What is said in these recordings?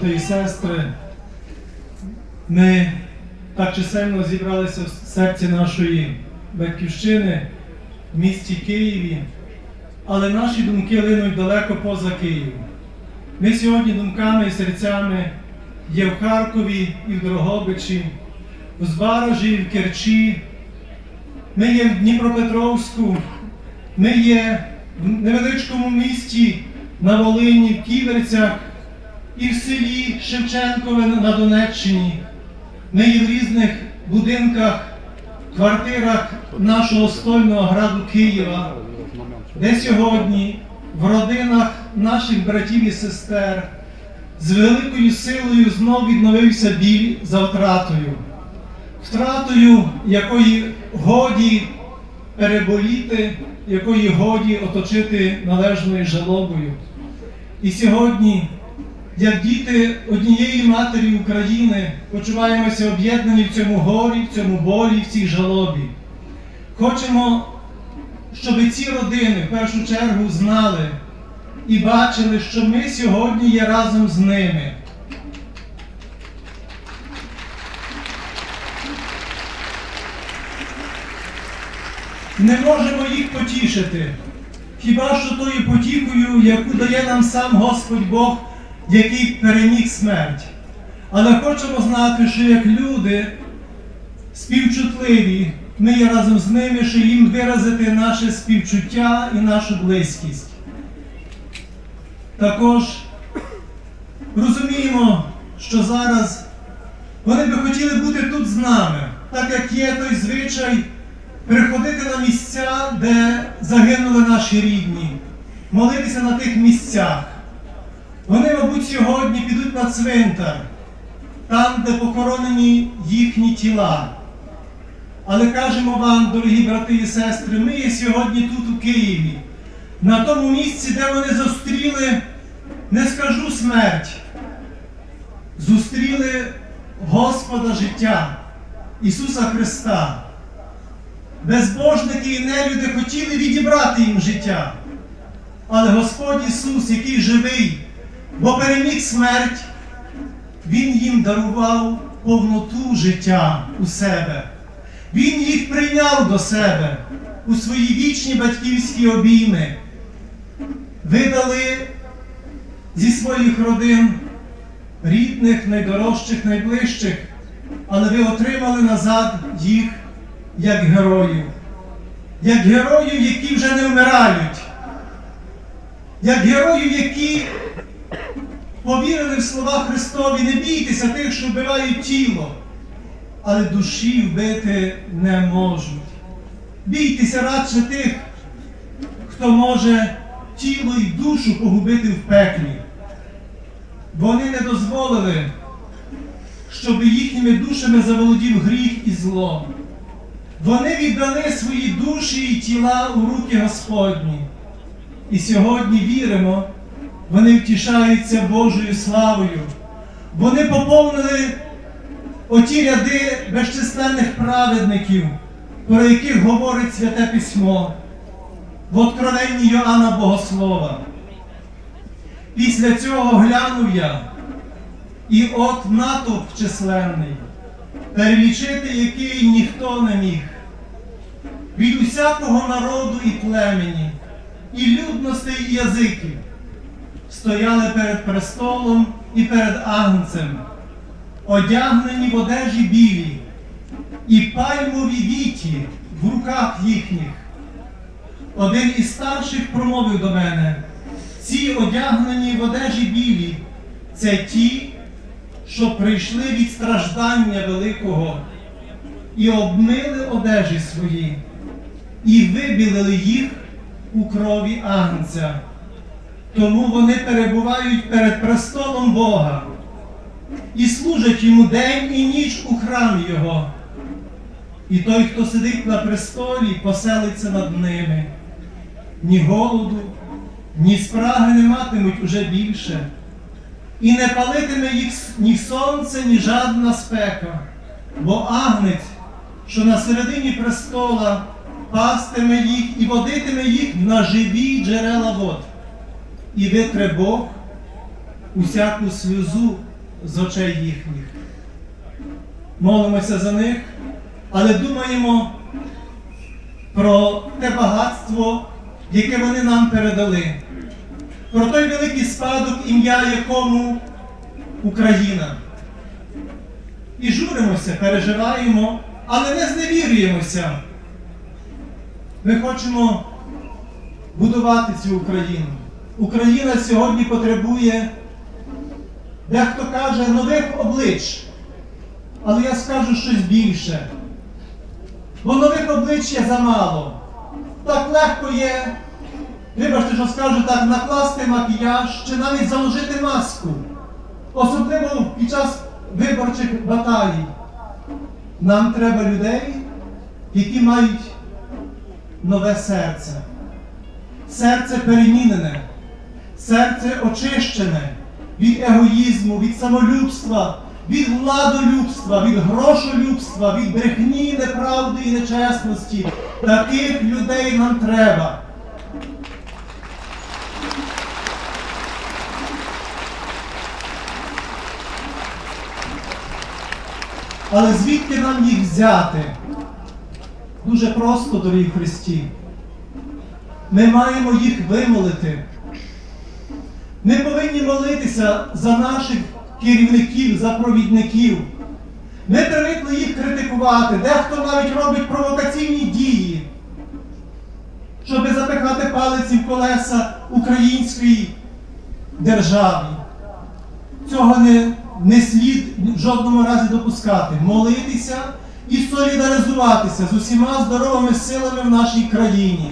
брати і сестри, ми так чисельно зібралися в серці нашої батьківщини, в місті Києві, але наші думки линуть далеко поза Києвом. Ми сьогодні думками і серцями є в Харкові і в Дрогобичі, в Збаражі і в Керчі, ми є в Дніпропетровську, ми є в невеличкому місті на Волині, в Ківерцях і в селі Шевченкове на Донеччині. Ми є в різних будинках, квартирах нашого стольного граду Києва, де сьогодні в родинах наших братів і сестер з великою силою знов відновився біль за втратою. Втратою, якої годі переболіти, якої годі оточити належною жалобою. І сьогодні, як діти однієї матері України, почуваємося об'єднані в цьому горі, в цьому болі, в цій жалобі. Хочемо, щоб ці родини в першу чергу знали і бачили, що ми сьогодні є разом з ними. Не можемо їх потішити, хіба що тою потіхою, яку дає нам сам Господь Бог, який переміг смерть. Але хочемо знати, що як люди співчутливі, ми є разом з ними, що їм виразити наше співчуття і нашу близькість. Також розуміємо, що зараз вони би хотіли бути тут з нами, так як є той звичай приходити на місця, де загинули наші рідні, молитися на тих місцях. Вони, мабуть, сьогодні підуть на цвинтар, там, де похоронені їхні тіла. Але кажемо вам, дорогі брати і сестри, ми є сьогодні тут, у Києві, на тому місці, де вони зустріли, не скажу смерть, зустріли Господа життя, Ісуса Христа. Безбожники і нелюди хотіли відібрати їм життя. Але Господь Ісус, який живий, бо переміг смерть, Він їм дарував повноту життя у себе. Він їх прийняв до себе у свої вічні батьківські обійми. Видали зі своїх родин рідних, найдорожчих, найближчих, але ви отримали назад їх як героїв. Як героїв, які вже не вмирають. Як героїв, які повірили в слова Христові: не бійтеся тих, що вбивають тіло, але душі вбити не можуть. Бійтеся радше тих, хто може тіло і душу погубити в пеклі. Вони не дозволили, щоб їхніми душами заволодів гріх і зло. Вони віддали свої душі і тіла у руки Господні. І сьогодні віримо, вони втішаються Божою славою. Вони поповнили оті ряди безчисленних праведників, про яких говорить Святе Письмо в Откровенні Йоанна Богослова. Після цього глянув я, і от натовп численний, перелічити який ніхто не міг, від усякого народу і племені, і людностей, і язиків, стояли перед престолом і перед Агнцем, одягнені в одежі білі, і пальмові віті в руках їхніх. Один із старших промовив до мене: ці одягнені в одежі білі – це ті, що прийшли від страждання великого, і обмили одежі свої, і вибілили їх у крові Агнця. Тому вони перебувають перед престолом Бога і служать йому день і ніч у храмі Його. І той, хто сидить на престолі, поселиться над ними. Ні голоду, ні спраги не матимуть уже більше. І не палитиме їх ні сонце, ні жадна спека, бо Агнець, що на середині престола, пастиме їх і водитиме їх на живі джерела вод. І витре Бог усяку сльозу з очей їхніх. Молимося за них, але думаємо про те багатство, яке вони нам передали, про той великий спадок, ім'я якому Україна. І журимося, переживаємо, але не зневірюємося. Ми хочемо будувати цю Україну. Україна сьогодні потребує, дехто каже, нових облич. Але я скажу щось більше. Бо нових облич є замало. Так легко є, вибачте, що скажу так, накласти макіяж чи навіть заложити маску. Особливо під час виборчих баталій. Нам треба людей, які мають нове серце. Серце перемінене, серце очищене від егоїзму, від самолюбства, від владолюбства, від грошолюбства, від брехні, неправди і нечесності. Таких людей нам треба. Але звідки нам їх взяти? Дуже просто, дорогі в Христі. Ми маємо їх вимолити. Ми повинні молитися за наших керівників, за провідників. Ми привикли їх критикувати. Дехто навіть робить провокаційні дії, щоб запихати палиці в колеса української держави. Цього не слід в жодному разі допускати. Молитися і солідаризуватися з усіма здоровими силами в нашій країні.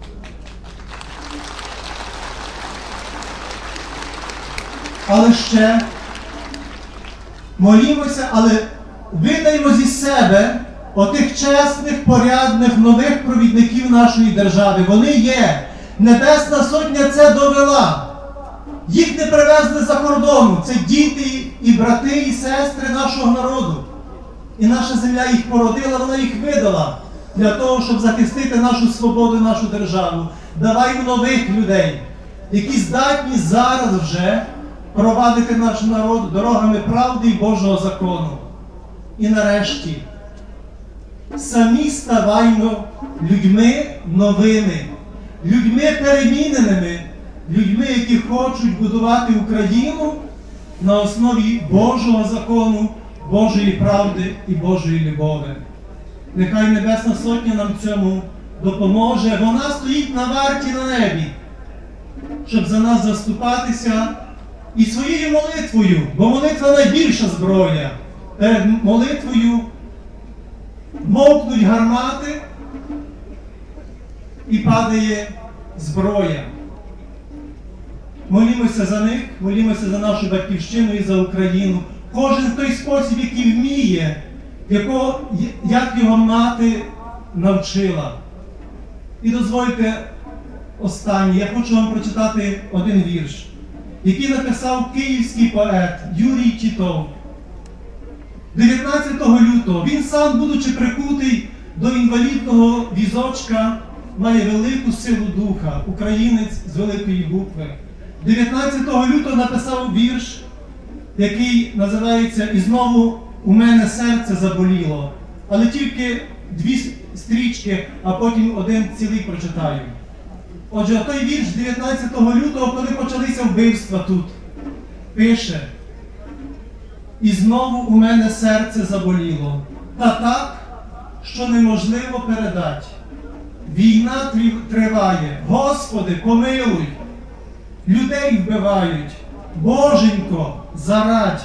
Але ще молімося, але видаємо зі себе отих чесних, порядних, нових провідників нашої держави. Вони є. Небесна Сотня це довела. Їх не привезли за кордону. Це діти і брати, і сестри нашого народу. І наша земля їх породила, вона їх видала для того, щоб захистити нашу свободу, нашу державу. Давай нових людей, які здатні зараз вже провадити наш народ дорогами правди і Божого закону. І нарешті, самі ставаймо людьми новими, людьми переміненими, людьми, які хочуть будувати Україну на основі Божого закону, Божої правди і Божої любові. Нехай Небесна Сотня нам цьому допоможе. Вона стоїть на варті на небі, щоб за нас заступатися і своєю молитвою, бо молитва найбільша зброя. Перед молитвою мовкнуть гармати і падає зброя. Молімося за них, молімося за нашу батьківщину і за Україну. Кожен в той спосіб, який вміє, як його мати навчила. І дозвольте останнє. Я хочу вам прочитати один вірш, який написав київський поет Юрій Тітов. 19 лютого він сам, будучи прикутий до інвалідного візочка, має велику силу духа, українець з великої букви. 19 лютого написав вірш, який називається «І знову у мене серце заболіло». Але тільки 2 стрічки, а потім один цілий прочитаю. Отже, той вірш 19 лютого, коли почалися вбивства тут, пише: «І знову у мене серце заболіло, та так, що неможливо передати. Війна триває, Господи, помилуй, людей вбивають, Боженько, зарадь.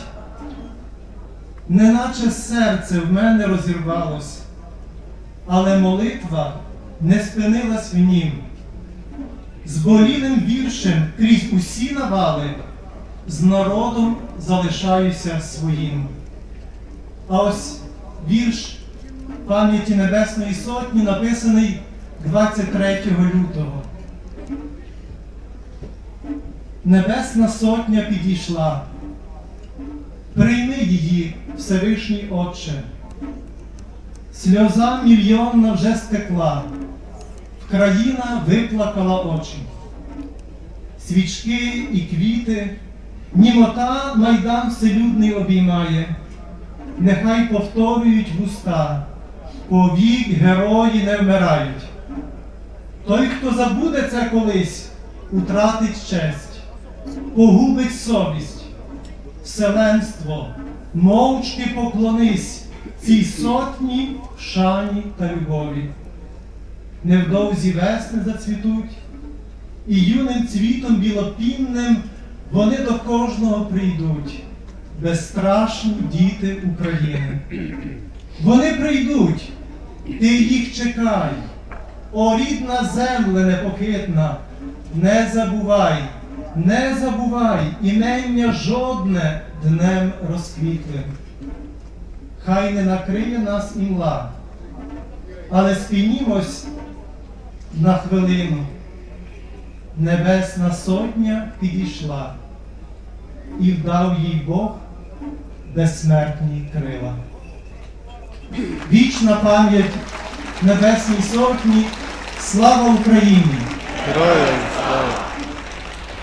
Неначе серце в мене розірвалось, але молитва не спинилась в нім. Зболілим віршем крізь усі навали з народом залишаюся своїм». А ось вірш пам'яті Небесної Сотні написаний 23 лютого. Небесна Сотня підійшла. Прийми її, Всевишній Отче. Сльоза мільйонна вже стекла, Країна виплакала очі. Свічки і квіти, Німота майдан вселюдний обіймає, нехай повторюють вуста, повік герої не вмирають. Той, хто забуде це колись, утратить честь, погубить совість. Вселенство, мовчки поклонись цій сотні в шані та любові. Невдовзі весни зацвітуть, і юним цвітом білопінним вони до кожного прийдуть, безстрашні діти України. Вони прийдуть, ти їх чекай, о рідна земле непохитна, не забувай, не забувай імення жодне днем розквітлим. Хай не накриє нас імла, але спинімось на хвилину. Небесна сотня підійшла, і вдав їй Бог безсмертні крила. Вічна пам'ять Небесній Сотні, слава Україні! Героям слава!